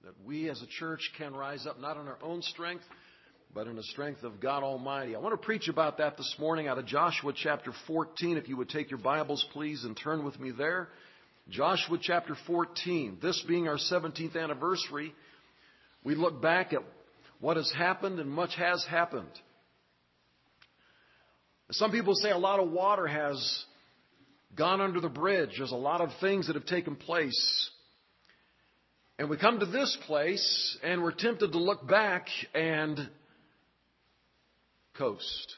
that we as a church can rise up not in our own strength, but in the strength of God Almighty. I want to preach about that this morning out of Joshua chapter 14. If you would take your Bibles, please, and turn with me there. Joshua chapter 14. This being our 17th anniversary, we look back at what has happened, and much has happened. Some people say a lot of water has gone under the bridge. There's a lot of things that have taken place. And we come to this place, and we're tempted to look back and coast.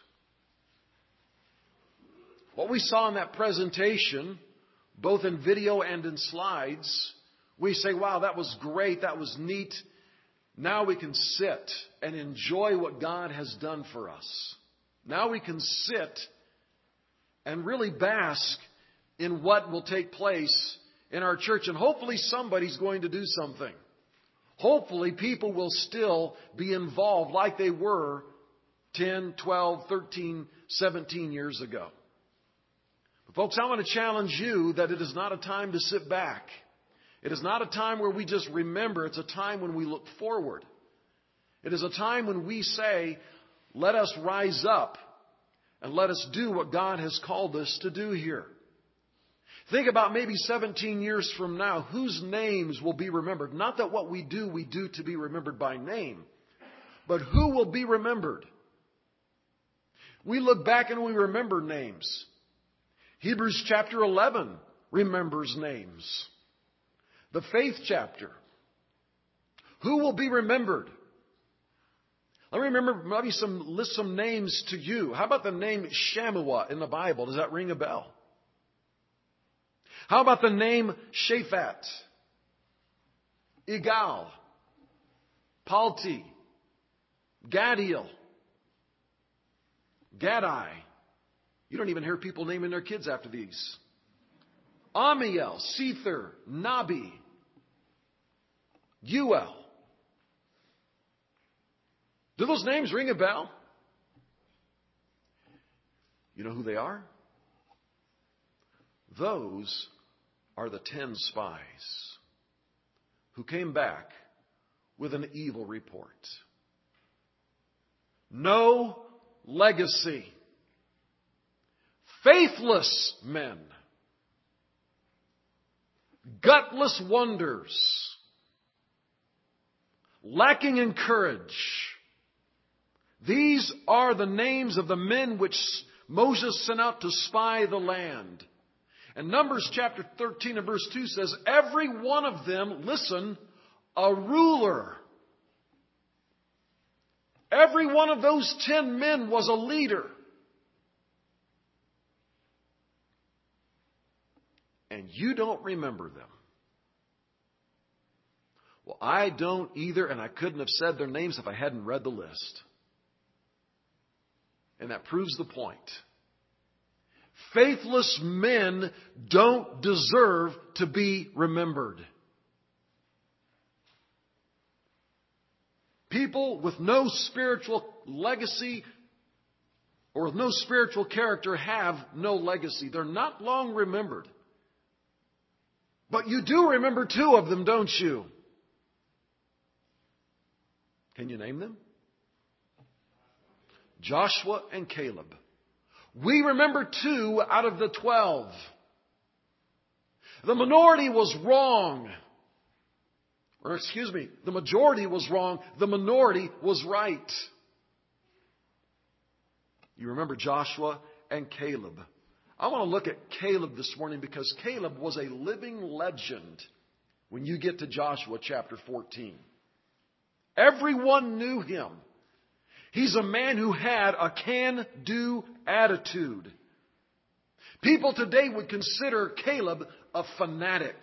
What we saw in that presentation, both in video and in slides, we say, wow, that was great, that was neat. Now we can sit and enjoy what God has done for us. Now we can sit and really bask in what will take place in our church. And hopefully somebody's going to do something. Hopefully people will still be involved like they were 10, 12, 13, 17 years ago. But folks, I want to challenge you that it is not a time to sit back. It is not a time where we just remember. It's a time when we look forward. It is a time when we say, let us rise up and let us do what God has called us to do here. Think about maybe 17 years from now, whose names will be remembered. Not that what we do to be remembered by name, but who will be remembered. We look back and we remember names. Hebrews chapter 11 remembers names. The faith chapter. Who will be remembered? Let me list some names to you. How about the name Shammua in the Bible? Does that ring a bell? How about the name Shaphat? Igal? Palti? Gadiel? Gadai? You don't even hear people naming their kids after these. Amiel, Sether, Nabi, Uel. Do those names ring a bell? You know who they are? Those are the 10 spies who came back with an evil report. No legacy. Faithless men. Gutless wonders. Lacking in courage. These are the names of the men which Moses sent out to spy the land. And Numbers chapter 13 and verse 2 says, every one of them, listen, a ruler. Every one of those 10 men was a leader. And you don't remember them. Well, I don't either, and I couldn't have said their names if I hadn't read the list. And that proves the point. Faithless men don't deserve to be remembered. People with no spiritual legacy or with no spiritual character have no legacy. They're not long remembered. But you do remember 2 of them, don't you? Can you name them? Joshua and Caleb. We remember 2 out of the 12. The minority was wrong. The majority was wrong. The minority was right. You remember Joshua and Caleb. I want to look at Caleb this morning because Caleb was a living legend when you get to Joshua chapter 14. Everyone knew him. He's a man who had a can-do attitude. People today would consider Caleb a fanatic.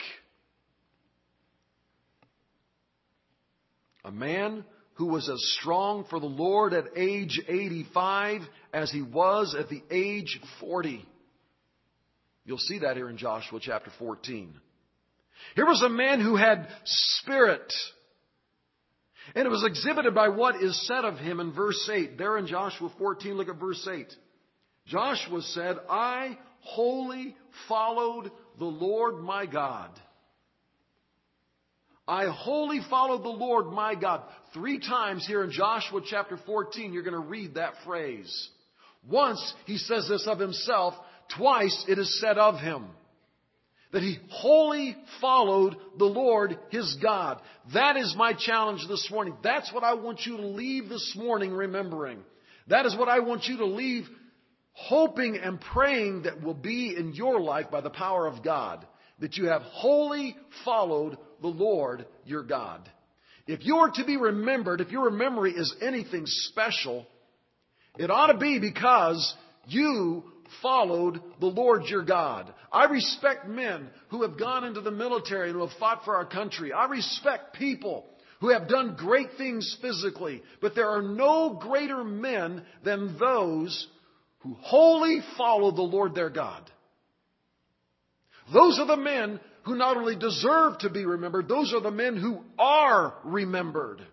A man who was as strong for the Lord at age 85 as he was at the age 40. You'll see that here in Joshua chapter 14. Here was a man who had spirit. And it was exhibited by what is said of him in verse 8. There in Joshua 14, look at verse 8. Joshua said, I wholly followed the Lord my God. I wholly followed the Lord my God. 3 times here in Joshua chapter 14, you're going to read that phrase. Once he says this of himself, twice it is said of him. That he wholly followed the Lord his God. That is my challenge this morning. That's what I want you to leave this morning remembering. That is what I want you to leave hoping and praying that will be in your life by the power of God. That you have wholly followed the Lord your God. If you are to be remembered, if your memory is anything special, it ought to be because you followed the Lord your God. I respect men who have gone into the military and who have fought for our country. I respect people who have done great things physically. But there are no greater men than those who wholly follow the Lord their God. Those are the men who not only deserve to be remembered, those are the men who are remembered.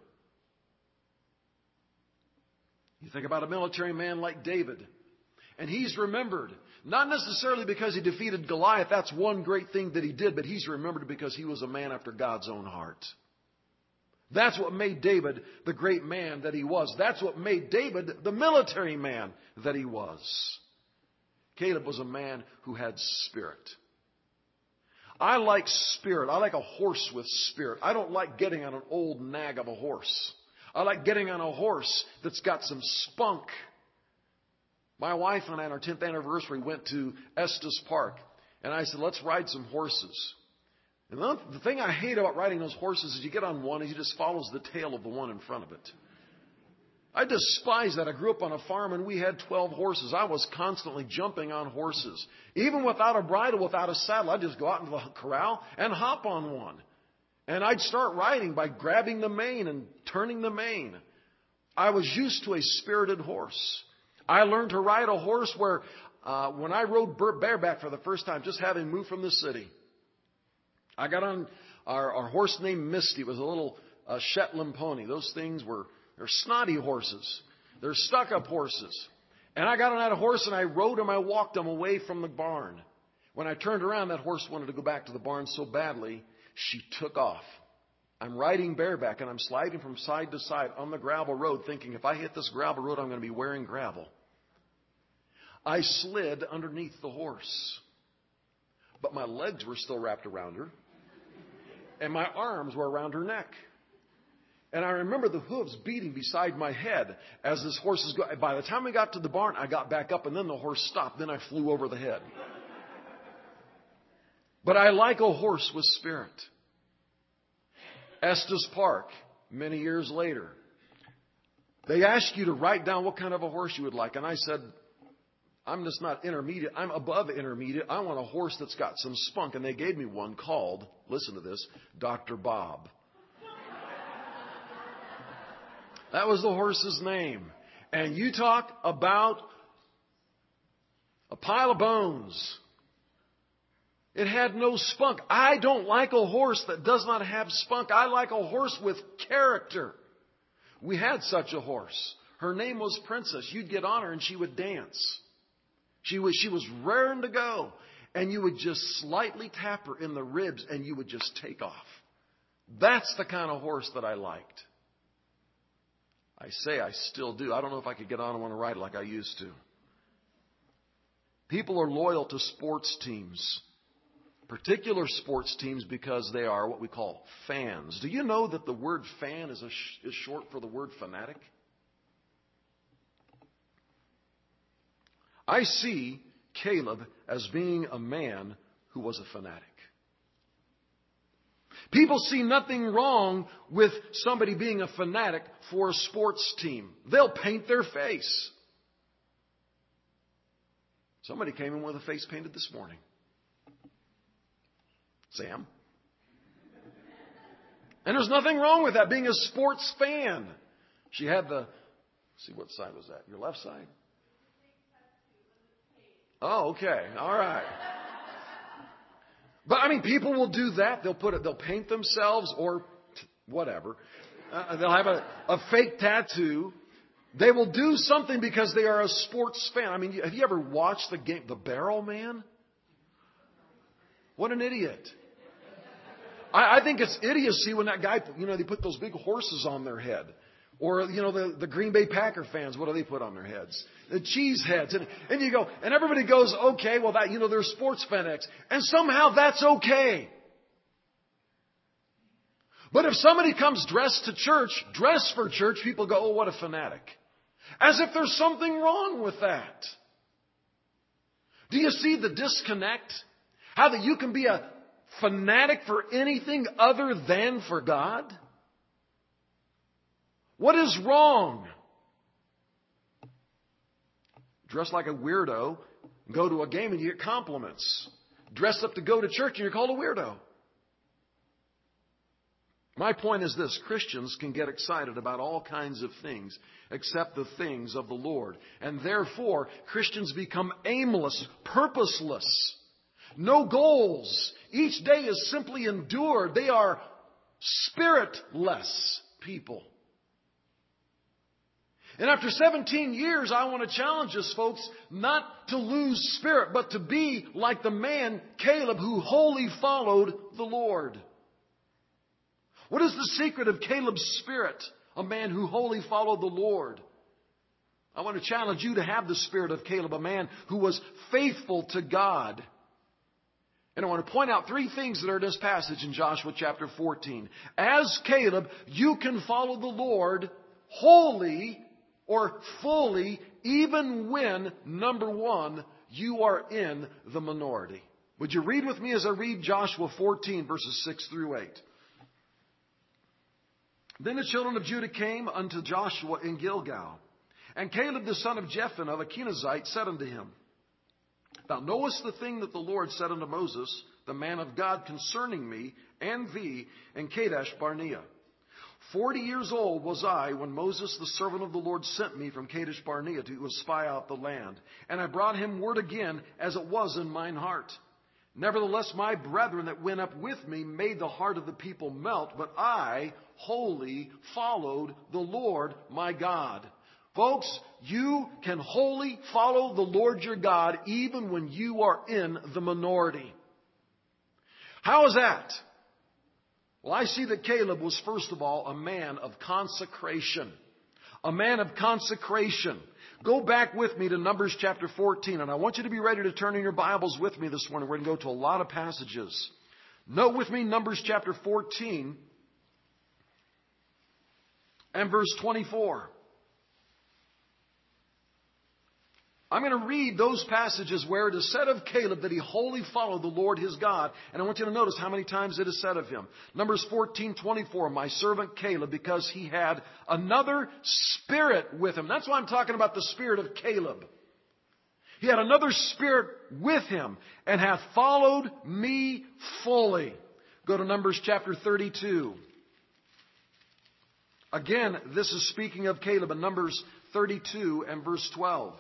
You think about a military man like David, and he's remembered, not necessarily because he defeated Goliath. That's one great thing that he did, but he's remembered because he was a man after God's own heart. That's what made David the great man that he was. That's what made David the military man that he was. Caleb was a man who had spirit. I like spirit. I like a horse with spirit. I don't like getting on an old nag of a horse. I like getting on a horse that's got some spunk. My wife and I, on our 10th anniversary, went to Estes Park. And I said, let's ride some horses. And the thing I hate about riding those horses is you get on one and he just follows the tail of the one in front of it. I despise that. I grew up on a farm and we had 12 horses. I was constantly jumping on horses. Even without a bridle, without a saddle, I'd just go out into the corral and hop on one. And I'd start riding by grabbing the mane and turning the mane. I was used to a spirited horse. I learned to ride a horse where when I rode bareback for the first time, just having moved from the city, I got on our horse named Misty. It was a little Shetland pony. Those things they're snotty horses. They're stuck-up horses. And I got on that horse and I rode him. I walked him away from the barn. When I turned around, that horse wanted to go back to the barn so badly, she took off. I'm riding bareback and I'm sliding from side to side on the gravel road thinking if I hit this gravel road, I'm going to be wearing gravel. I slid underneath the horse. But my legs were still wrapped around her. And my arms were around her neck. And I remember the hooves beating beside my head as this horse is going. By the time we got to the barn, I got back up and then the horse stopped. Then I flew over the head. But I like a horse with spirit. Estes Park, many years later, they asked you to write down what kind of a horse you would like. And I said, I'm just not intermediate. I'm above intermediate. I want a horse that's got some spunk. And they gave me one called, listen to this, Dr. Bob. That was the horse's name. And you talk about a pile of bones. It had no spunk. I don't like a horse that does not have spunk. I like a horse with character. We had such a horse. Her name was Princess. You'd get on her and she would dance. She was raring to go. And you would just slightly tap her in the ribs and you would just take off. That's the kind of horse that I liked. I say I still do. I don't know if I could get on and want to ride like I used to. People are loyal to sports teams. Particular sports teams because they are what we call fans. Do you know that the word fan is short for the word fanatic? I see Caleb as being a man who was a fanatic. People see nothing wrong with somebody being a fanatic for a sports team. They'll paint their face. Somebody came in with a face painted this morning. Sam. And there's nothing wrong with that, being a sports fan. She had see, what side was that? Your left side? Oh, okay. All right. But I mean, people will do that. They'll paint themselves or whatever. They'll have a fake tattoo. They will do something because they are a sports fan. I mean, have you ever watched the game, The Barrel Man? What an idiot. I think it's idiocy when that guy, they put those big horses on their head. Or, the Green Bay Packer fans, what do they put on their heads? The cheese heads. And you go, and everybody goes, okay, well that, they're sports fanatics. And somehow that's okay. But if somebody comes dressed for church, people go, oh, what a fanatic. As if there's something wrong with that. Do you see the disconnect? How that you can be a fanatic for anything other than for God? What is wrong? Dress like a weirdo, go to a game and you get compliments. Dress up to go to church and you're called a weirdo. My point is this: Christians can get excited about all kinds of things except the things of the Lord. And therefore, Christians become aimless, purposeless, no goals. Each day is simply endured. They are spiritless people. And after 17 years, I want to challenge us, folks, not to lose spirit, but to be like the man, Caleb, who wholly followed the Lord. What is the secret of Caleb's spirit? A man who wholly followed the Lord. I want to challenge you to have the spirit of Caleb, a man who was faithful to God. And I want to point out three things that are in this passage in Joshua chapter 14. As Caleb, you can follow the Lord wholly or fully, even when, number one, you are in the minority. Would you read with me as I read Joshua 14, verses 6 through 8? Then the children of Judah came unto Joshua in Gilgal. And Caleb the son of Jephunneh the Kenizzite said unto him, Thou knowest the thing that the Lord said unto Moses, the man of God, concerning me and thee in Kadesh Barnea. 40 years old was I when Moses, the servant of the Lord, sent me from Kadesh Barnea to espy out the land. And I brought him word again, as it was in mine heart. Nevertheless, my brethren that went up with me made the heart of the people melt, but I wholly followed the Lord my God. Folks, you can wholly follow the Lord your God even when you are in the minority. How is that? Well, I see that Caleb was, first of all, a man of consecration. A man of consecration. Go back with me to Numbers chapter 14, and I want you to be ready to turn in your Bibles with me this morning. We're going to go to a lot of passages. Note with me Numbers chapter 14 and verse 24. I'm going to read those passages where it is said of Caleb that he wholly followed the Lord his God. And I want you to notice how many times it is said of him. Numbers 14:24, my servant Caleb, because he had another spirit with him. That's why I'm talking about the spirit of Caleb. He had another spirit with him and hath followed me fully. Go to Numbers chapter 32. Again, this is speaking of Caleb in Numbers 32 and verse 12.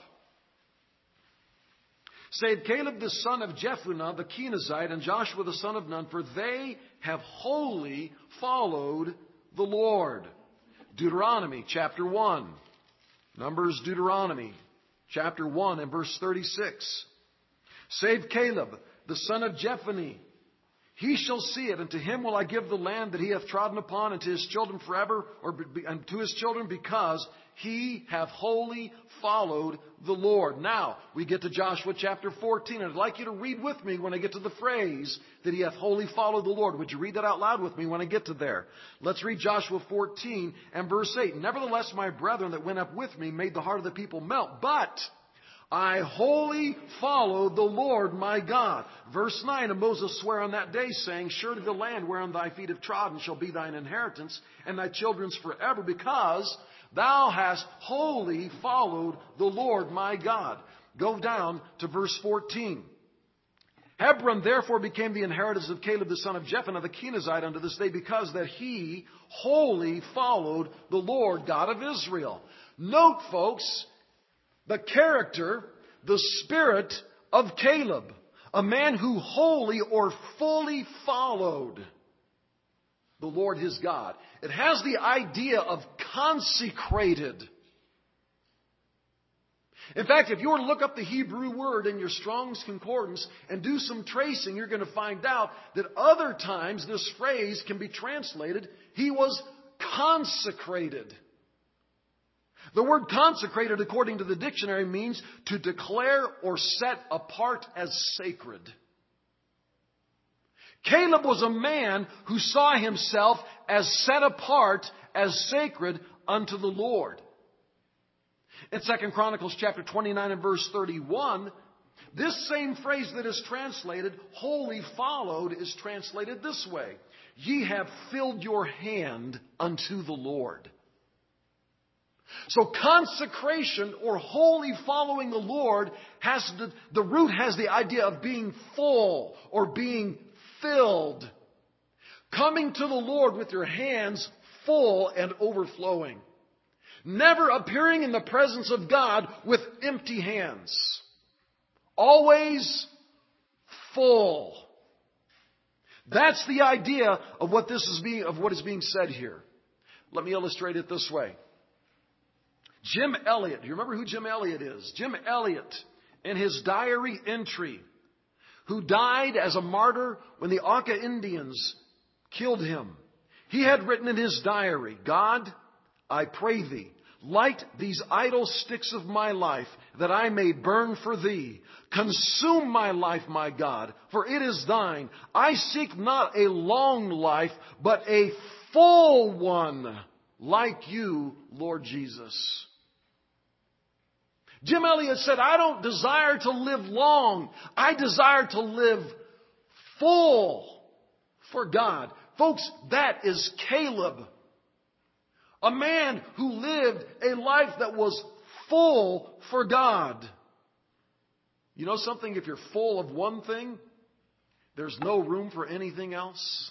Save Caleb the son of Jephunneh the Kenizzite and Joshua the son of Nun, for they have wholly followed the Lord. Deuteronomy chapter 1. Numbers Deuteronomy chapter 1 and verse 36. Save Caleb the son of Jephunneh. He shall see it, and to him will I give the land that he hath trodden upon, and to his children forever, and to his children, because he hath wholly followed the Lord. Now, we get to Joshua chapter 14, and I'd like you to read with me when I get to the phrase that he hath wholly followed the Lord. Would you read that out loud with me when I get to there? Let's read Joshua 14 and verse 8. Nevertheless, my brethren that went up with me made the heart of the people melt, but I wholly followed the Lord my God. Verse 9, and Moses sware on that day, saying, surely the land whereon thy feet have trodden shall be thine inheritance, and thy children's forever, because thou hast wholly followed the Lord my God. Go down to verse 14. Hebron therefore became the inheritance of Caleb the son of Jephunneh the Kenizzite unto this day, because that he wholly followed the Lord God of Israel. Note, folks, the character, the spirit of Caleb, a man who wholly or fully followed the Lord his God. It has the idea of consecrated. In fact, if you were to look up the Hebrew word in your Strong's Concordance and do some tracing, you're going to find out that other times this phrase can be translated, he was consecrated. The word consecrated, according to the dictionary, means to declare or set apart as sacred. Caleb was a man who saw himself as set apart, as sacred unto the Lord. In 2 Chronicles chapter 29 and verse 31, this same phrase that is translated, wholly followed, is translated this way. Ye have filled your hand unto the Lord. So consecration or wholly following the Lord the root has the idea of being full or being filled. Coming to the Lord with your hands full and overflowing. Never appearing in the presence of God with empty hands. Always full. That's the idea of what is being said here. Let me illustrate it this way. Jim Elliot, do you remember who Jim Elliot is? Jim Elliot, in his diary entry, who died as a martyr when the Auca Indians killed him. He had written in his diary, God, I pray thee, light these idle sticks of my life, that I may burn for thee. Consume my life, my God, for it is thine. I seek not a long life, but a full one, like you, Lord Jesus. Jim Elliot said, I don't desire to live long. I desire to live full for God. Folks, that is Caleb. A man who lived a life that was full for God. You know something? If you're full of one thing, there's no room for anything else.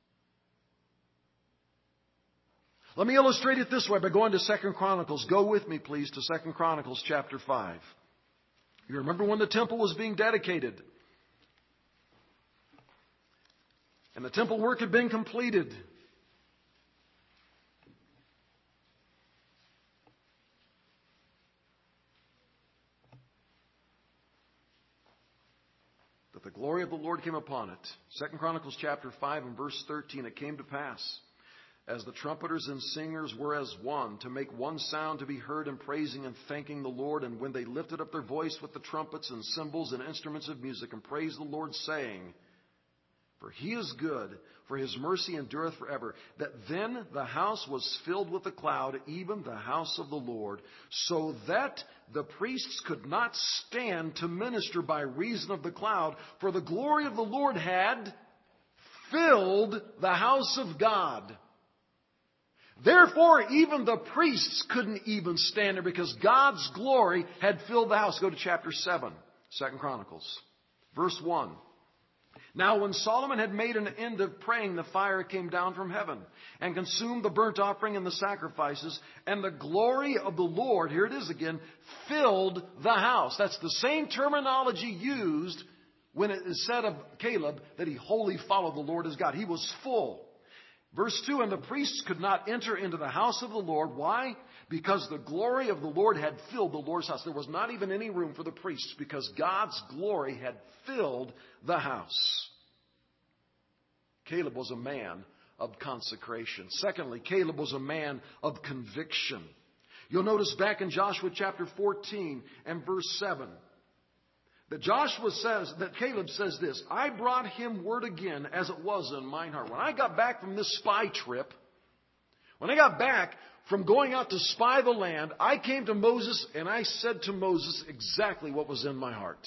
Let me illustrate it this way by going to 2 Chronicles. Go with me, please, to 2 Chronicles chapter 5. You remember when the temple was being dedicated. And the temple work had been completed. That the glory of the Lord came upon it. 2 Chronicles chapter 5 and verse 13. It came to pass, as the trumpeters and singers were as one, to make one sound to be heard in praising and thanking the Lord. And when they lifted up their voice with the trumpets and cymbals and instruments of music and praised the Lord, saying, for he is good, for his mercy endureth forever. That then the house was filled with a cloud, even the house of the Lord, so that the priests could not stand to minister by reason of the cloud, for the glory of the Lord had filled the house of God. Therefore, even the priests couldn't even stand there because God's glory had filled the house. Go to chapter 7, 2 Chronicles, verse 1. Now when Solomon had made an end of praying, the fire came down from heaven and consumed the burnt offering and the sacrifices, and the glory of the Lord, here it is again, filled the house. That's the same terminology used when it is said of Caleb that he wholly followed the Lord as God. He was full. Verse 2, and the priests could not enter into the house of the Lord. Why? Because the glory of the Lord had filled the Lord's house. There was not even any room for the priests because God's glory had filled the house. Caleb was a man of consecration. Secondly, Caleb was a man of conviction. You'll notice back in Joshua chapter 14 and verse 7, that Caleb says this, I brought him word again as it was in mine heart. When I got back from this spy trip, when I got back from going out to spy the land, I came to Moses and I said to Moses exactly what was in my heart.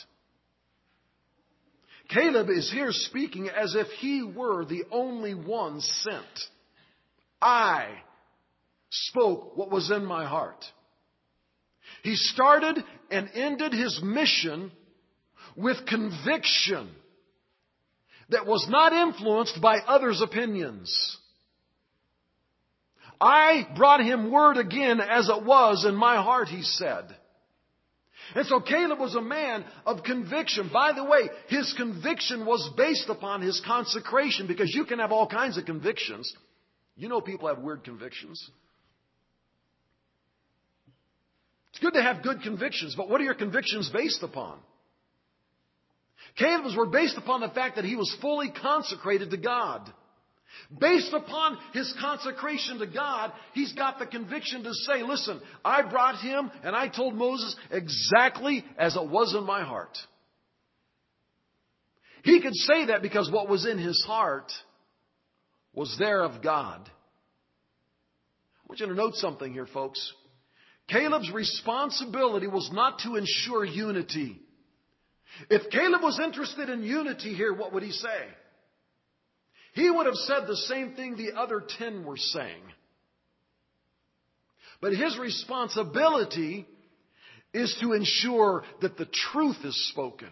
Caleb is here speaking as if he were the only one sent. I spoke what was in my heart. He started and ended his mission with conviction that was not influenced by others' opinions. I brought him word again as it was in my heart, he said. And so Caleb was a man of conviction. By the way, his conviction was based upon his consecration, because you can have all kinds of convictions. You know, people have weird convictions. It's good to have good convictions, but what are your convictions based upon? Caleb's were based upon the fact that he was fully consecrated to God. Based upon his consecration to God, he's got the conviction to say, listen, I brought him and I told Moses exactly as it was in my heart. He could say that because what was in his heart was there of God. I want you to note something here, folks. Caleb's responsibility was not to ensure unity. If Caleb was interested in unity here, what would he say? He would have said the same thing the other 10 were saying. But his responsibility is to ensure that the truth is spoken.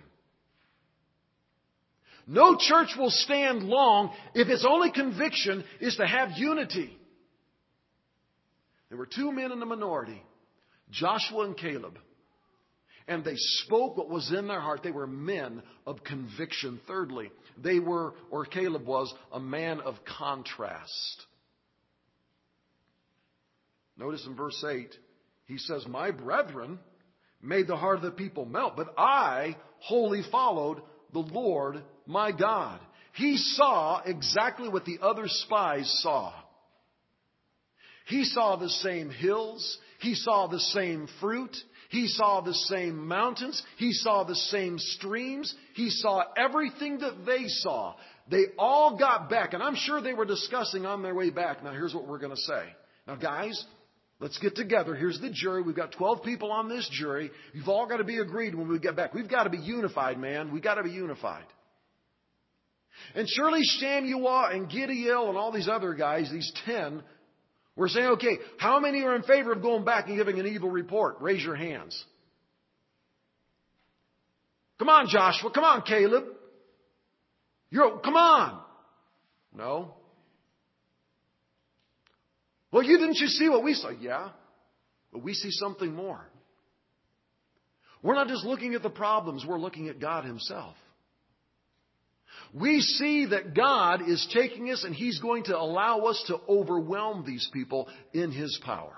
No church will stand long if its only conviction is to have unity. There were two men in the minority, Joshua and Caleb. And they spoke what was in their heart. They were men of conviction. Thirdly, they were, or Caleb was, a man of contrast. Notice in verse 8, he says, my brethren made the heart of the people melt, but I wholly followed the Lord my God. He saw exactly what the other spies saw. He saw the same hills. He saw the same fruit. He saw the same mountains. He saw the same streams. He saw everything that they saw. They all got back, and I'm sure they were discussing on their way back. Now, here's what we're going to say. Now, guys, let's get together. Here's the jury. We've got 12 people on this jury. You've all got to be agreed when we get back. We've got to be unified, man. We've got to be unified. And surely Shammua and Gideon and all these other guys, these 10, we're saying, okay, how many are in favor of going back and giving an evil report? Raise your hands. Come on, Joshua. Come on, Caleb. Come on. No. Well, didn't you see what we saw? Yeah. But we see something more. We're not just looking at the problems. We're looking at God Himself. We see that God is taking us and He's going to allow us to overwhelm these people in His power.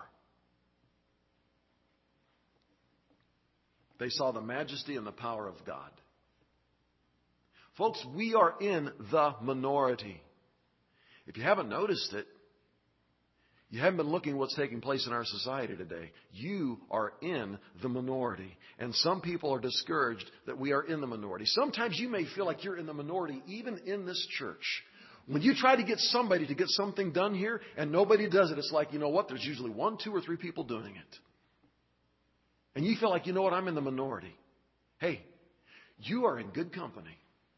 They saw the majesty and the power of God. Folks, we are in the minority. If you haven't noticed it, you haven't been looking at what's taking place in our society today. You are in the minority. And some people are discouraged that we are in the minority. Sometimes you may feel like you're in the minority even in this church. When you try to get somebody to get something done here and nobody does it, it's like, you know what? There's usually 1, 2, or 3 people doing it. And you feel like, you know what? I'm in the minority. Hey, you are in good company.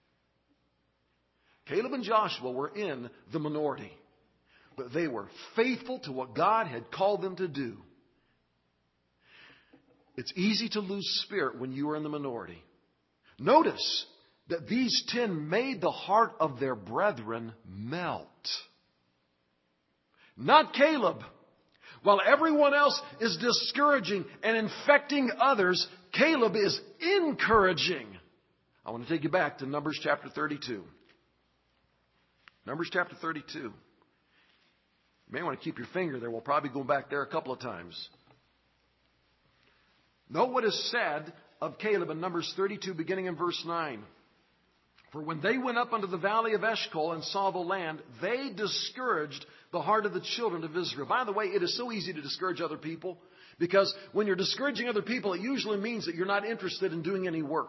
Caleb and Joshua were in the minority. But they were faithful to what God had called them to do. It's easy to lose spirit when you are in the minority. Notice that these 10 made the heart of their brethren melt. Not Caleb. While everyone else is discouraging and infecting others, Caleb is encouraging. I want to take you back to Numbers chapter 32. Numbers chapter 32. You may want to keep your finger there. We'll probably go back there a couple of times. Note what is said of Caleb in Numbers 32, beginning in verse 9. For when they went up unto the valley of Eshcol and saw the land, they discouraged the heart of the children of Israel. By the way, it is so easy to discourage other people, because when you're discouraging other people, it usually means that you're not interested in doing any work.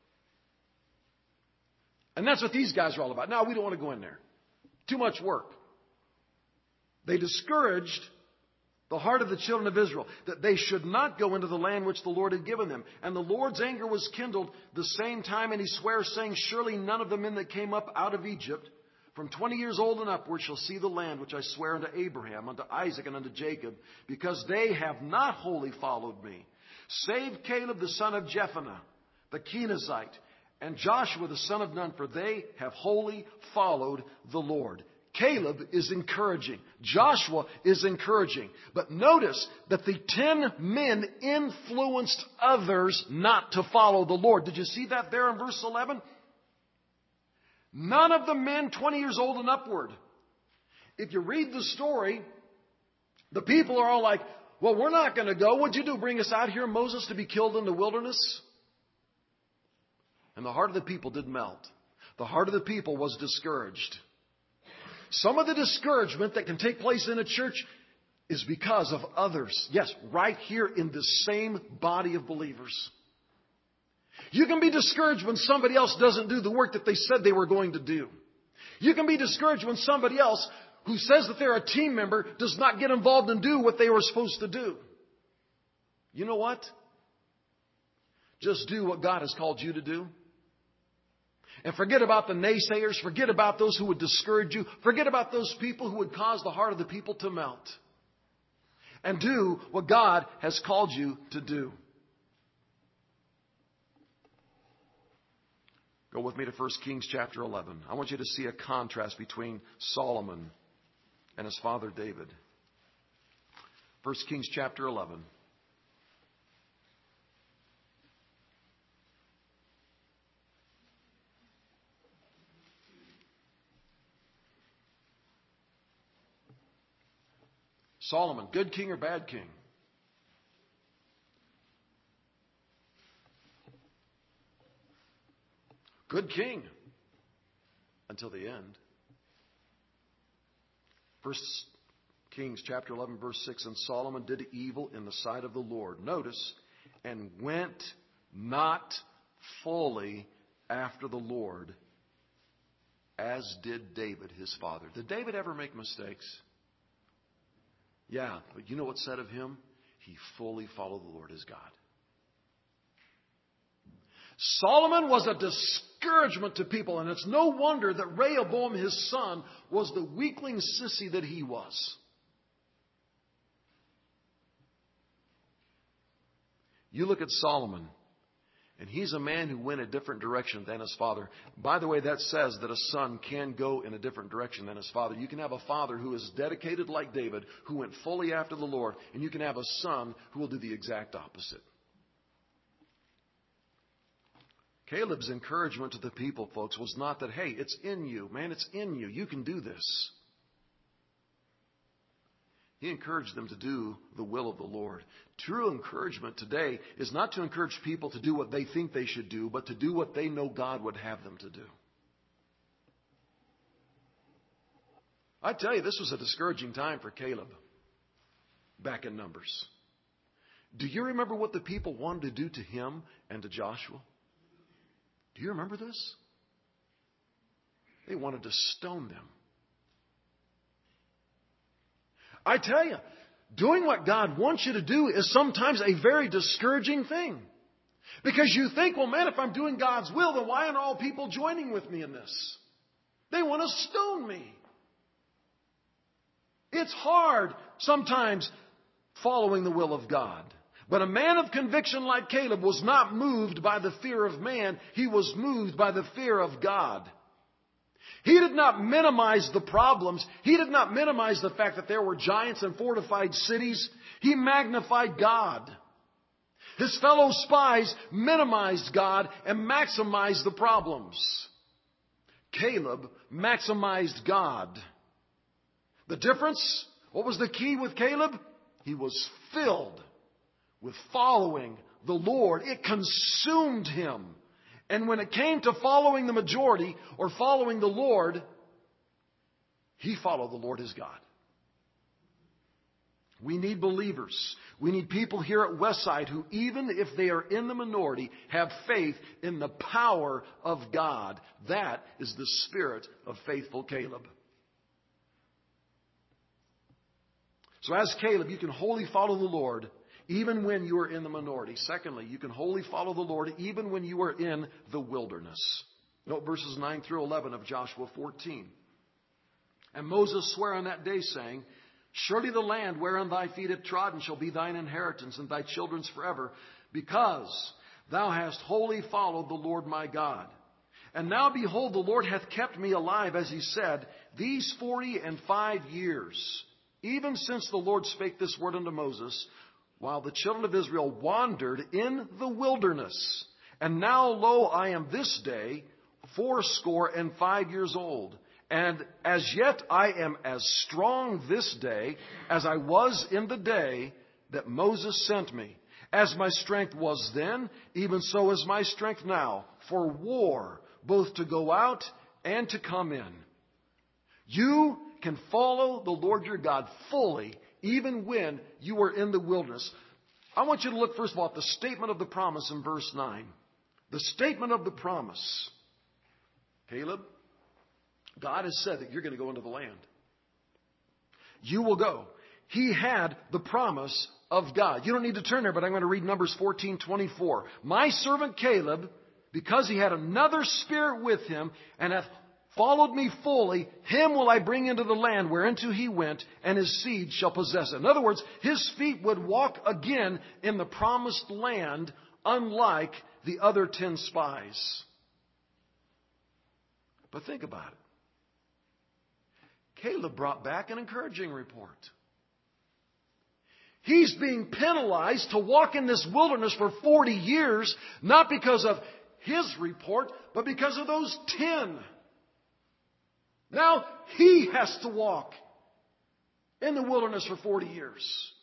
And that's what these guys are all about. No, we don't want to go in there. Too much work. They discouraged the heart of the children of Israel, that they should not go into the land which the Lord had given them. And the Lord's anger was kindled the same time, and He swears, saying, surely none of the men that came up out of Egypt from 20 years old and upward shall see the land which I swear unto Abraham, unto Isaac, and unto Jacob, because they have not wholly followed me. Save Caleb the son of Jephunneh, the Kenizzite, and Joshua the son of Nun, for they have wholly followed the Lord. Caleb is encouraging. Joshua is encouraging. But notice that the 10 men influenced others not to follow the Lord. Did you see that there in verse 11? None of the men 20 years old and upward. If you read the story, the people are all like, well, we're not going to go. What'd you do? Bring us out here, Moses, to be killed in the wilderness? And the heart of the people did melt. The heart of the people was discouraged. Some of the discouragement that can take place in a church is because of others. Yes, right here in the same body of believers. You can be discouraged when somebody else doesn't do the work that they said they were going to do. You can be discouraged when somebody else who says that they're a team member does not get involved and do what they were supposed to do. You know what? Just do what God has called you to do. And forget about the naysayers. Forget about those who would discourage you. Forget about those people who would cause the heart of the people to melt. And do what God has called you to do. Go with me to 1 Kings chapter 11. I want you to see a contrast between Solomon and his father David. 1 Kings chapter 11. Solomon, good king or bad king? Good king until the end. 1 Kings chapter 11 verse 6, and Solomon did evil in the sight of the Lord. Notice, and went not fully after the Lord as did David his father. Did David ever make mistakes? Yeah, but you know what's said of him? He fully followed the Lord his God. Solomon was a discouragement to people, and it's no wonder that Rehoboam, his son, was the weakling sissy that he was. You look at Solomon, and he's a man who went a different direction than his father. By the way, that says that a son can go in a different direction than his father. You can have a father who is dedicated like David, who went fully after the Lord, and you can have a son who will do the exact opposite. Caleb's encouragement to the people, folks, was not that, hey, it's in you. Man, it's in you. You can do this. He encouraged them to do the will of the Lord. True encouragement today is not to encourage people to do what they think they should do, but to do what they know God would have them to do. I tell you, this was a discouraging time for Caleb back in Numbers. Do you remember what the people wanted to do to him and to Joshua? Do you remember this? They wanted to stone them. I tell you, doing what God wants you to do is sometimes a very discouraging thing. Because you think, well, man, if I'm doing God's will, then why aren't all people joining with me in this? They want to stone me. It's hard sometimes following the will of God. But a man of conviction like Caleb was not moved by the fear of man. He was moved by the fear of God. He did not minimize the problems. He did not minimize the fact that there were giants and fortified cities. He magnified God. His fellow spies minimized God and maximized the problems. Caleb maximized God. The difference? What was the key with Caleb? He was filled with following the Lord. It consumed him. And when it came to following the majority or following the Lord, he followed the Lord his God. We need believers. We need people here at Westside who, even if they are in the minority, have faith in the power of God. That is the spirit of faithful Caleb. So as Caleb, you can wholly follow the Lord even when you are in the minority. Secondly, you can wholly follow the Lord even when you are in the wilderness. Note verses 9 through 11 of Joshua 14. And Moses sware on that day, saying, surely the land wherein thy feet have trodden shall be thine inheritance and thy children's forever, because thou hast wholly followed the Lord my God. And now behold, the Lord hath kept me alive, as he said, these 45 years, even since the Lord spake this word unto Moses, while the children of Israel wandered in the wilderness. And now, lo, I am this day 85 years old. And as yet I am as strong this day as I was in the day that Moses sent me. As my strength was then, even so is my strength now, for war, both to go out and to come in. You can follow the Lord your God fully, even when you are in the wilderness. I want you to look, first of all, at the statement of the promise in verse 9. The statement of the promise. Caleb, God has said that you're going to go into the land. You will go. He had the promise of God. You don't need to turn there, but I'm going to read Numbers 14:24. My servant Caleb, because he had another spirit with him and hath followed me fully, him will I bring into the land whereinto he went, and his seed shall possess it. In other words, his feet would walk again in the promised land, unlike the other 10 spies. But think about it. Caleb brought back an encouraging report. He's being penalized to walk in this wilderness for 40 years, not because of his report, but because of those 10. Now he has to walk in the wilderness for 40 years.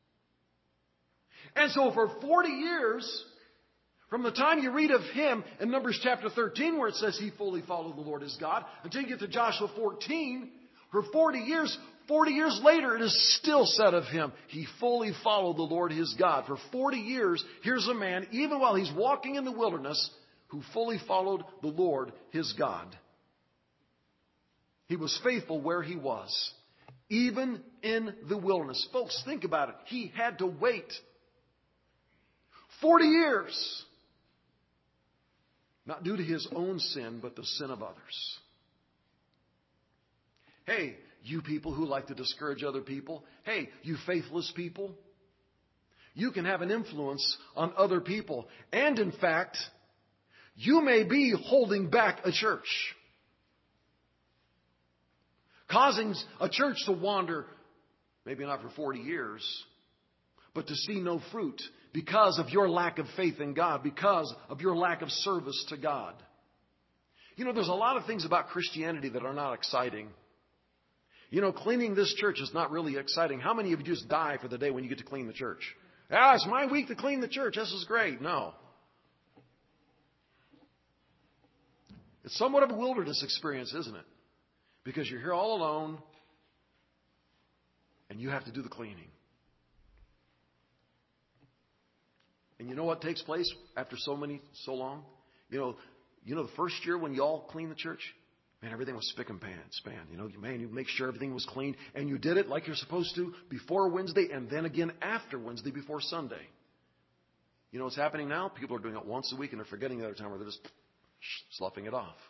And so for 40 years, from the time you read of him in Numbers chapter 13, where it says he fully followed the Lord his God, until you get to Joshua 14, for 40 years later, it is still said of him, he fully followed the Lord his God. For 40 years, here's a man, even while he's walking in the wilderness, who fully followed the Lord his God. He was faithful where he was, even in the wilderness. Folks, think about it. He had to wait 40 years. Not due to his own sin, but the sin of others. Hey, you people who like to discourage other people. Hey, you faithless people. You can have an influence on other people. And in fact, you may be holding back a church. Causing a church to wander, maybe not for 40 years, but to see no fruit because of your lack of faith in God, because of your lack of service to God. You know, there's a lot of things about Christianity that are not exciting. You know, cleaning this church is not really exciting. How many of you just die for the day when you get to clean the church? Ah, it's my week to clean the church. This is great. No. It's somewhat of a wilderness experience, isn't it? Because you're here all alone and you have to do the cleaning. And you know what takes place after so long? You know the first year when y'all cleaned the church? Man, everything was spick and span. You make sure everything was clean. And you did it like you're supposed to before Wednesday and then again after Wednesday before Sunday. You know what's happening now? People are doing it once a week and they're forgetting the other time, or they're just sloughing it off.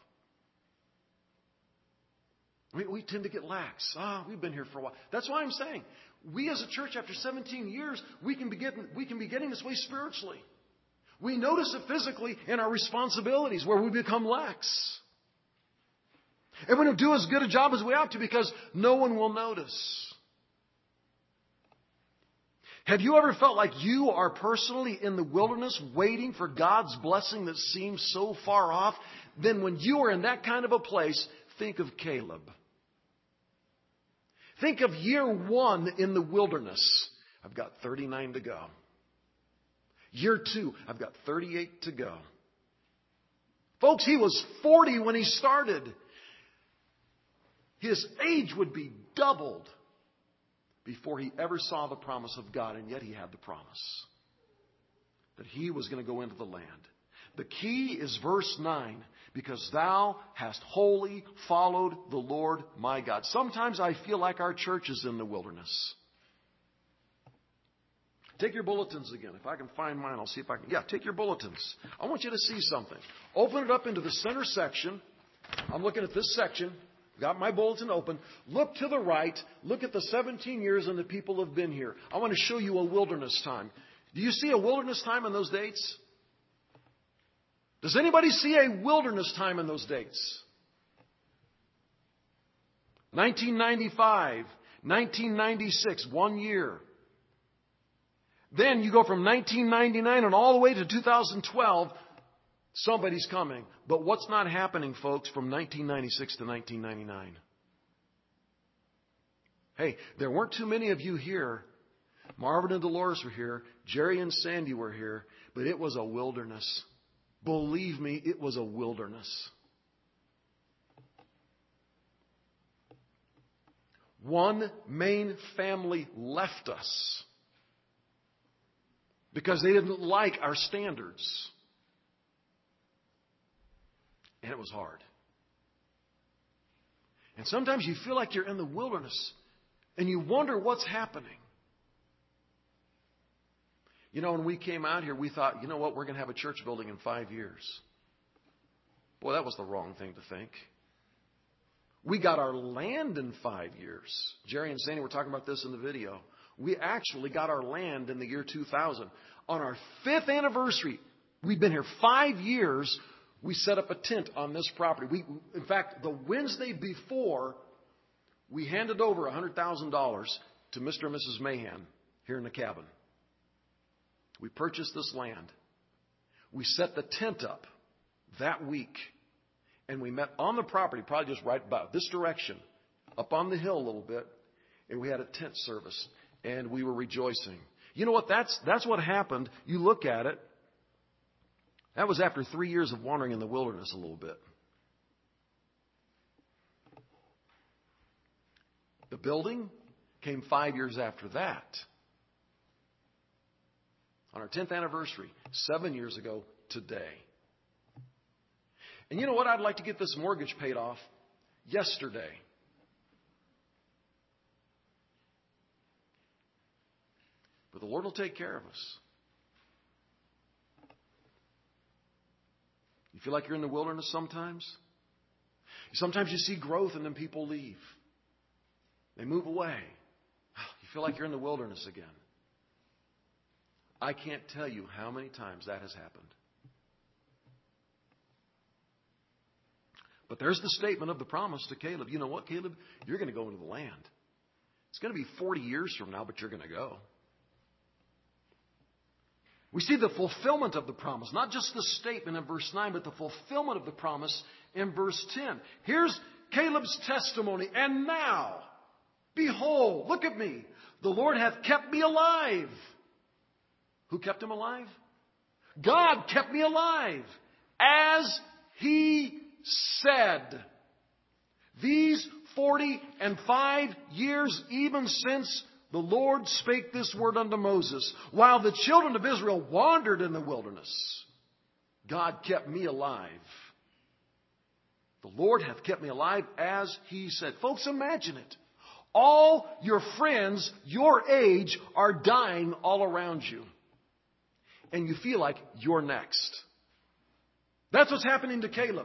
We tend to get lax. We've been here for a while. That's why I'm saying, we as a church after 17 years, we can be getting this way spiritually. We notice it physically in our responsibilities where we become lax. And we don't do as good a job as we ought to because no one will notice. Have you ever felt like you are personally in the wilderness waiting for God's blessing that seems so far off? Then when you are in that kind of a place, think of Caleb. Think of year 1 in the wilderness. I've got 39 to go. Year 2, I've got 38 to go. Folks, he was 40 when he started. His age would be doubled before he ever saw the promise of God, and yet he had the promise that he was going to go into the land. The key is verse 9, because thou hast wholly followed the Lord my God. Sometimes I feel like our church is in the wilderness. Take your bulletins again. If I can find mine, I'll see if I can. Yeah, take your bulletins. I want you to see something. Open it up into the center section. I'm looking at this section. Got my bulletin open. Look to the right. Look at the 17 years and the people have been here. I want to show you a wilderness time. Do you see a wilderness time in those dates? Does anybody see a wilderness time in those dates? 1995, 1996, 1 year. Then you go from 1999 and all the way to 2012. Somebody's coming. But what's not happening, folks, from 1996 to 1999? Hey, there weren't too many of you here Marvin and Dolores were here. Jerry and Sandy were here. But it was a wilderness. Believe me, it was a wilderness. One main family left us because they didn't like our standards. And it was hard. And sometimes you feel like you're in the wilderness and you wonder what's happening. You know, when we came out here, we thought, you know what, we're going to have a church building in 5 years. Boy, that was the wrong thing to think. We got our land in 5 years. Jerry and Sandy were talking about this in the video. We actually got our land in the year 2000. On our 5th anniversary, we'd been here 5 years, we set up a tent on this property. In fact, the Wednesday before, we handed over $100,000 to Mr. and Mrs. Mahan here in the cabin. We purchased this land. We set the tent up that week. And we met on the property, probably just right about this direction, up on the hill a little bit. And we had a tent service. And we were rejoicing. You know what? That's what happened. You look at it. That was after 3 years of wandering in the wilderness a little bit. The building came 5 years after that. On our 10th anniversary, 7 years ago today. And you know what? I'd like to get this mortgage paid off yesterday. But the Lord will take care of us. You feel like you're in the wilderness sometimes? Sometimes you see growth and then people leave. They move away. You feel like you're in the wilderness again. I can't tell you how many times that has happened. But there's the statement of the promise to Caleb. You know what, Caleb? You're going to go into the land. It's going to be 40 years from now, but you're going to go. We see the fulfillment of the promise, not just the statement in verse 9, but the fulfillment of the promise in verse 10. Here's Caleb's testimony. And now, behold, look at me. The Lord hath kept me alive. Who kept him alive? God kept me alive, as He said. These 45 years, even since the Lord spake this word unto Moses, while the children of Israel wandered in the wilderness, God kept me alive. The Lord hath kept me alive, as He said. Folks, imagine it. All your friends your age are dying all around you. And you feel like you're next. That's what's happening to Caleb.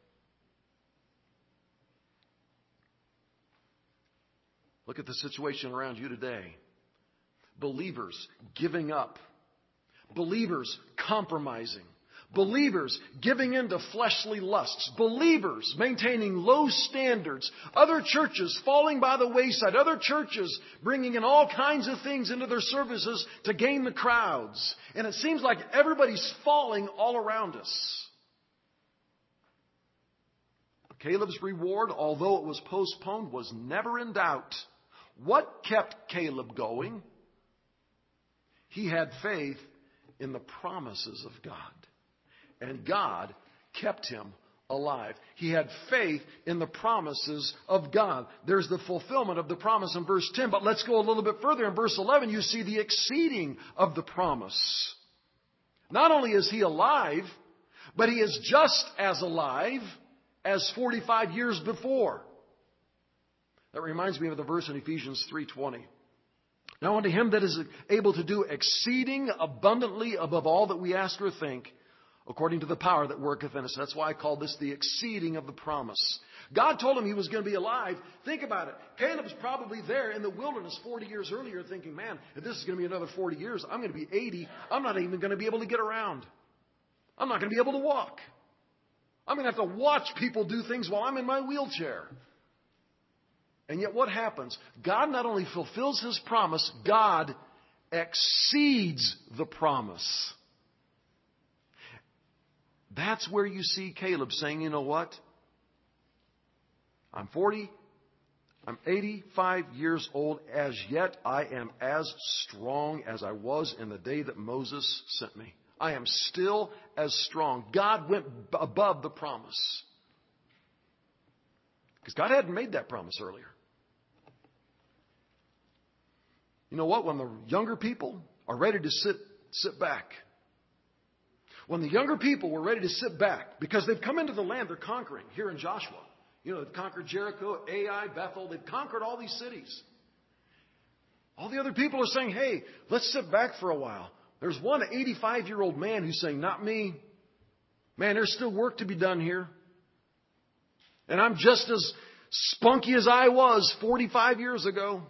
Look at the situation around you today. Believers giving up. Believers compromising. Believers giving in to fleshly lusts. Believers maintaining low standards. Other churches falling by the wayside. Other churches bringing in all kinds of things into their services to gain the crowds. And it seems like everybody's falling all around us. Caleb's reward, although it was postponed, was never in doubt. What kept Caleb going? He had faith in the promises of God. And God kept him alive. He had faith in the promises of God. There's the fulfillment of the promise in verse 10. But let's go a little bit further. In verse 11, you see the exceeding of the promise. Not only is he alive, but he is just as alive as 45 years before. That reminds me of the verse in Ephesians 3:20. Now unto him that is able to do exceeding abundantly above all that we ask or think, according to the power that worketh in us. That's why I call this the exceeding of the promise. God told him he was going to be alive. Think about it. Caleb's probably there in the wilderness 40 years earlier thinking, man, if this is going to be another 40 years, I'm going to be 80. I'm not even going to be able to get around. I'm not going to be able to walk. I'm going to have to watch people do things while I'm in my wheelchair. And yet what happens? God not only fulfills His promise, God exceeds the promise. That's where you see Caleb saying, you know what? I'm 40. I'm 85 years old. As yet, I am as strong as I was in the day that Moses sent me. I am still as strong. God went above the promise. Because God hadn't made that promise earlier. You know what? When the younger people are ready to sit back. When the younger people were ready to sit back, because they've come into the land they're conquering here in Joshua. You know, they've conquered Jericho, Ai, Bethel. They've conquered all these cities. All the other people are saying, hey, let's sit back for a while. There's one 85-year-old man who's saying, not me. Man, there's still work to be done here. And I'm just as spunky as I was 45 years ago.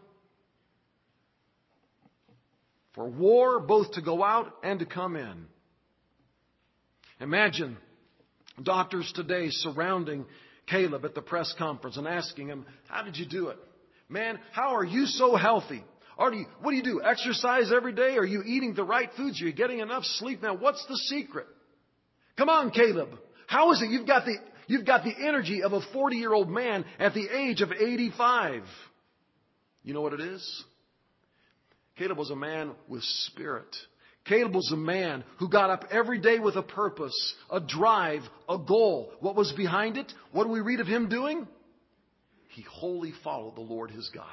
For war, both to go out and to come in. Imagine doctors today surrounding Caleb at the press conference and asking him, how did you do it? Man, how are you so healthy? What do you do? Exercise every day? Are you eating the right foods? Are you getting enough sleep? Now, what's the secret? Come on, Caleb. How is it you've got the energy of a 40-year-old man at the age of 85? You know what it is? Caleb was a man with spirit. Caleb was a man who got up every day with a purpose, a drive, a goal. What was behind it? What do we read of him doing? He wholly followed the Lord his God.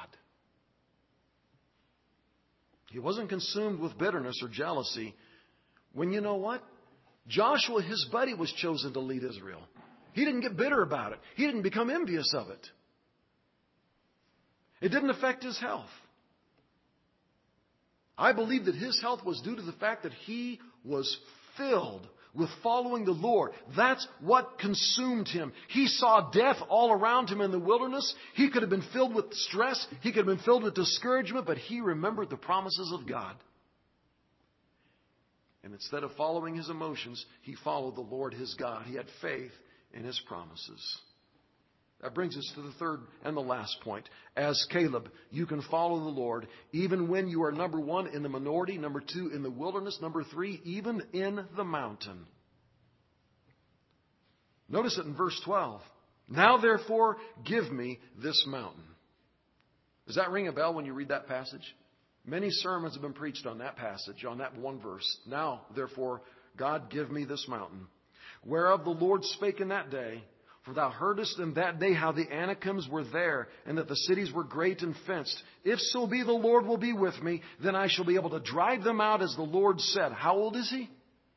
He wasn't consumed with bitterness or jealousy. When you know what? Joshua, his buddy, was chosen to lead Israel. He didn't get bitter about it. He didn't become envious of it. It didn't affect his health. I believe that his health was due to the fact that he was filled with following the Lord. That's what consumed him. He saw death all around him in the wilderness. He could have been filled with stress. He could have been filled with discouragement, but he remembered the promises of God. And instead of following his emotions, he followed the Lord his God. He had faith in his promises. That brings us to the third and the last point. As Caleb, you can follow the Lord even when you are, number one, in the minority, number two, in the wilderness, number three, even in the mountain. Notice it in verse 12. Now, therefore, give me this mountain. Does that ring a bell when you read that passage? Many sermons have been preached on that passage, on that one verse. Now, therefore, God, give me this mountain, whereof the Lord spake in that day. For thou heardest in that day how the Anakims were there, and that the cities were great and fenced. If so be the Lord will be with me, then I shall be able to drive them out as the Lord said. How old is he?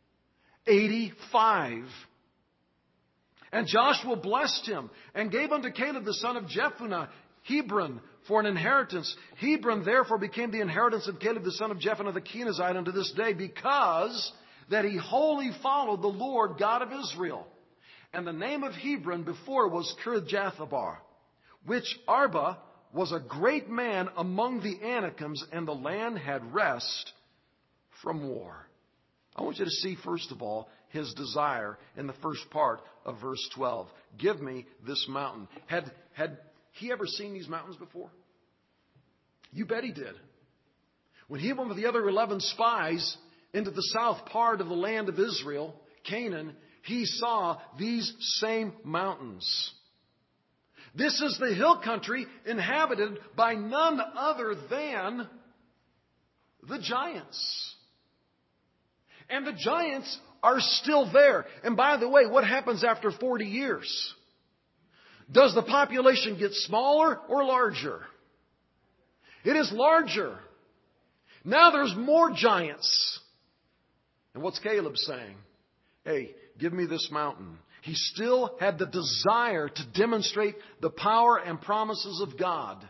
85. And Joshua blessed him, and gave unto Caleb the son of Jephunneh Hebron for an inheritance. Hebron therefore became the inheritance of Caleb the son of Jephunneh the Kenizzite unto this day, because that he wholly followed the Lord God of Israel. And the name of Hebron before was Kirjathabar, which Arba was a great man among the Anakims, and the land had rest from war. I want you to see, first of all, his desire in the first part of verse 12. Give me this mountain. Had he ever seen these mountains before? You bet he did. When he went with the other 11 spies into the south part of the land of Israel, Canaan, he saw these same mountains. This is the hill country inhabited by none other than the giants. And the giants are still there. And by the way, what happens after 40 years? Does the population get smaller or larger? It is larger. Now there's more giants. And what's Caleb saying? Hey, give me this mountain. He still had the desire to demonstrate the power and promises of God.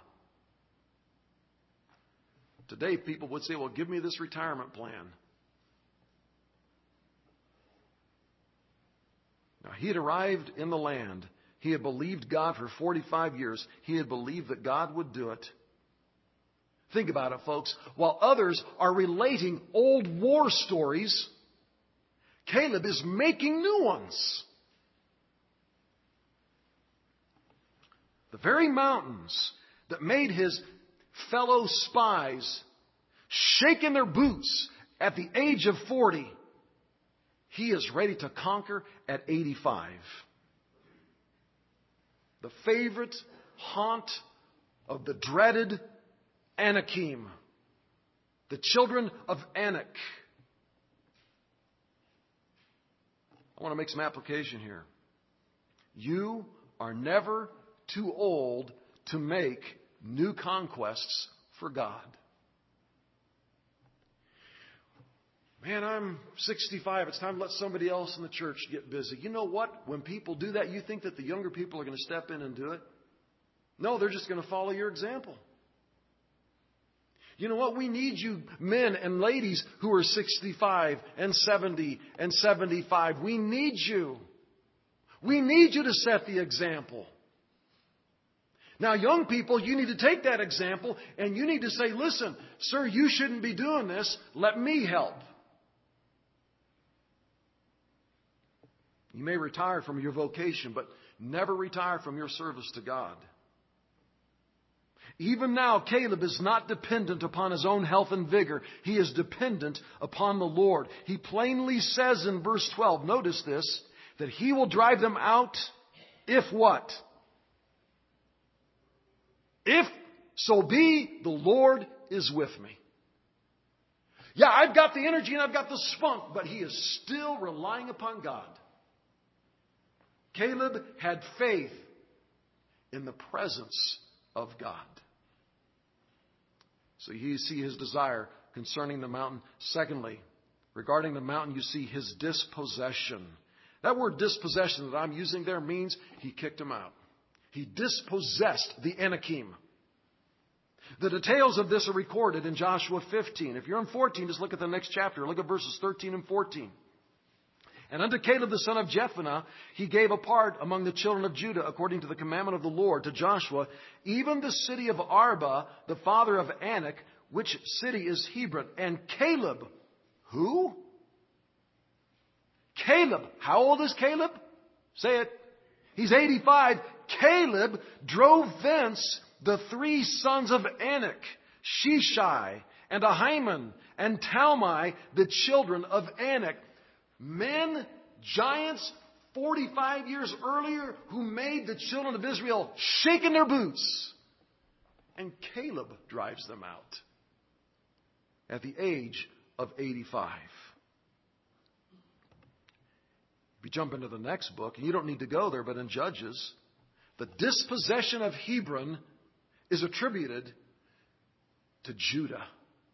Today, people would say, well, give me this retirement plan. Now, he had arrived in the land. He had believed God for 45 years. He had believed that God would do it. Think about it, folks. While others are relating old war stories, Caleb is making new ones. The very mountains that made his fellow spies shake in their boots at the age of 40, he is ready to conquer at 85. The favorite haunt of the dreaded Anakim, the children of Anak. I want to make some application here. You are never too old to make new conquests for God. Man, I'm 65. It's time to let somebody else in the church get busy. You know what? When people do that, you think that the younger people are going to step in and do it? No, they're just going to follow your example. You know what? We need you men and ladies who are 65 and 70 and 75. We need you. We need you to set the example. Now, young people, you need to take that example and you need to say, listen, sir, you shouldn't be doing this. Let me help. You may retire from your vocation, but never retire from your service to God. Even now, Caleb is not dependent upon his own health and vigor. He is dependent upon the Lord. He plainly says in verse 12, notice this, that he will drive them out if what? If so be the Lord is with me. Yeah, I've got the energy and I've got the spunk, but he is still relying upon God. Caleb had faith in the presence of God. So you see his desire concerning the mountain. Secondly, regarding the mountain, you see his dispossession. That word dispossession that I'm using there means he kicked him out. He dispossessed the Anakim. The details of this are recorded in Joshua 15. If you're in 14, just look at the next chapter. Look at verses 13 and 14. And unto Caleb the son of Jephunneh he gave a part among the children of Judah, according to the commandment of the Lord to Joshua, even the city of Arba, the father of Anak, which city is Hebron. And Caleb, who? Caleb. How old is Caleb? Say it. He's 85. Caleb drove thence the three sons of Anak, Sheshai, and Ahiman, and Talmai, the children of Anak. Men, giants, 45 years earlier, who made the children of Israel shake in their boots. And Caleb drives them out at the age of 85. If you jump into the next book, and you don't need to go there, but in Judges, the dispossession of Hebron is attributed to Judah.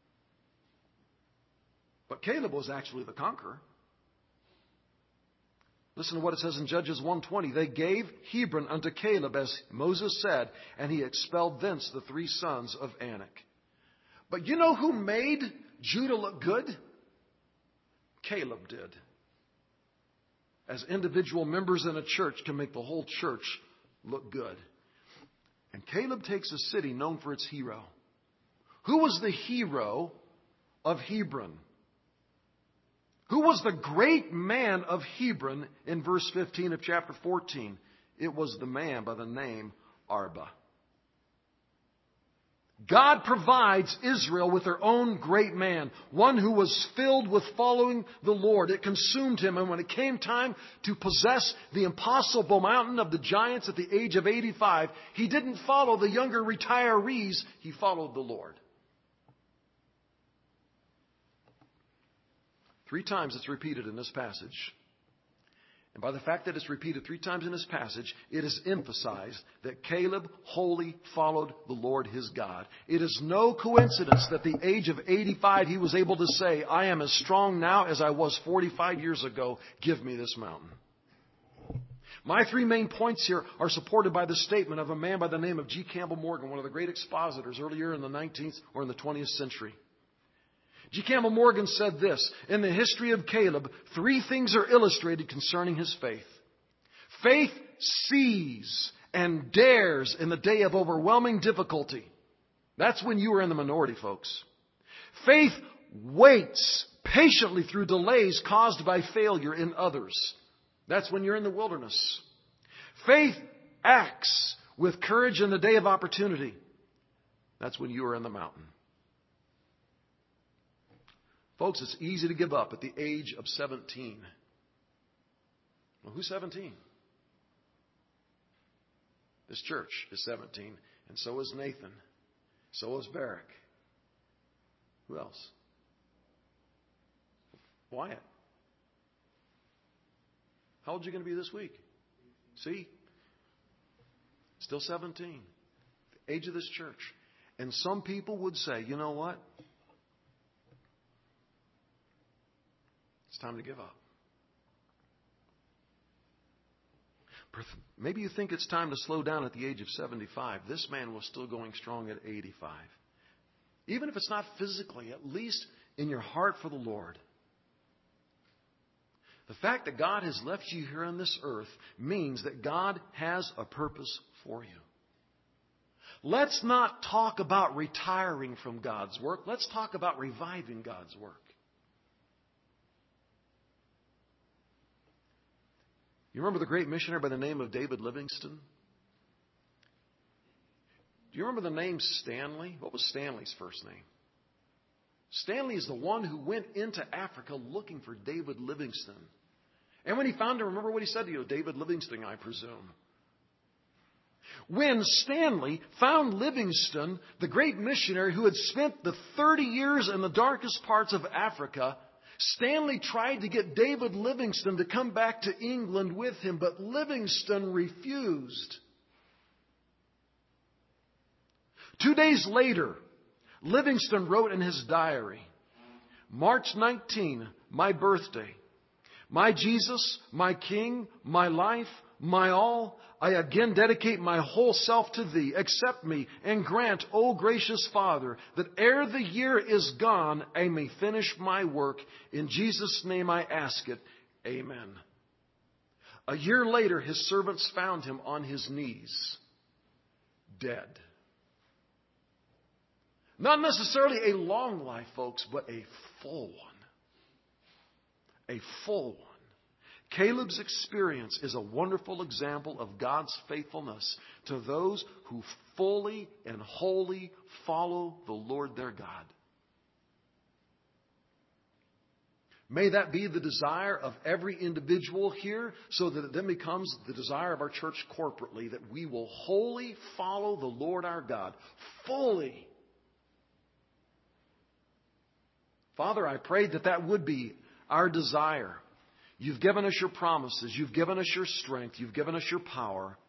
But Caleb was actually the conqueror. Listen to what it says in Judges 1:20. They gave Hebron unto Caleb, as Moses said, and he expelled thence the three sons of Anak. But you know who made Judah look good? Caleb did. As individual members in a church can make the whole church look good. And Caleb takes a city known for its hero. Who was the hero of Hebron? Who was the great man of Hebron in verse 15 of chapter 14? It was the man by the name Arba. God provides Israel with their own great man, one who was filled with following the Lord. It consumed him, and when it came time to possess the impossible mountain of the giants at the age of 85, he didn't follow the younger retirees, he followed the Lord. 3 times it's repeated in this passage. And by the fact that it's repeated 3 times in this passage, it is emphasized that Caleb wholly followed the Lord his God. It is no coincidence that at the age of 85 he was able to say, I am as strong now as I was 45 years ago. Give me this mountain. My 3 main points here are supported by the statement of a man by the name of G. Campbell Morgan, one of the great expositors earlier in the 19th or in the 20th century. G. Campbell Morgan said this, in the history of Caleb, 3 things are illustrated concerning his faith. Faith sees and dares in the day of overwhelming difficulty. That's when you are in the minority, folks. Faith waits patiently through delays caused by failure in others. That's when you're in the wilderness. Faith acts with courage in the day of opportunity. That's when you are in the mountain. Folks, it's easy to give up at the age of 17. Well, who's 17? This church is 17. And so is Nathan. So is Barak. Who else? Wyatt. How old are you going to be this week? See? Still 17. The age of this church. And some people would say, you know what? It's time to give up. Maybe you think it's time to slow down at the age of 75. This man was still going strong at 85. Even if it's not physically, at least in your heart for the Lord. The fact that God has left you here on this earth means that God has a purpose for you. Let's not talk about retiring from God's work. Let's talk about reviving God's work. You remember the great missionary by the name of David Livingstone? Do you remember the name Stanley? What was Stanley's first name? Stanley is the one who went into Africa looking for David Livingstone. And when he found him, remember what he said to you? David Livingstone, I presume. When Stanley found Livingstone, the great missionary who had spent the 30 years in the darkest parts of Africa, Stanley tried to get David Livingstone to come back to England with him, but Livingstone refused. 2 days later, Livingstone wrote in his diary, March 19, my birthday. My Jesus, my King, my life, my all, I again dedicate my whole self to Thee. Accept me and grant, O gracious Father, that ere the year is gone, I may finish my work. In Jesus' name I ask it. Amen. A year later, his servants found him on his knees, dead. Not necessarily a long life, folks, but a full one. A full one. Caleb's experience is a wonderful example of God's faithfulness to those who fully and wholly follow the Lord their God. May that be the desire of every individual here, so that it then becomes the desire of our church corporately, that we will wholly follow the Lord our God. Fully. Father, I pray that that would be our desire. You've given us your promises. You've given us your strength. You've given us your power.